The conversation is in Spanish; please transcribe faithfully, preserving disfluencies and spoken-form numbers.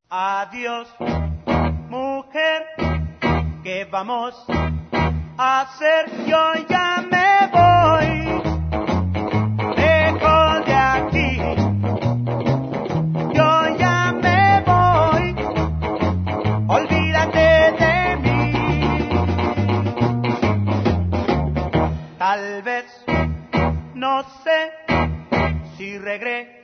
Adiós, mujer, ¿qué vamos a hacer? Yo ya me voy, lejos de aquí. Yo ya me voy, olvídate de mí. Tal vez, no sé si regreso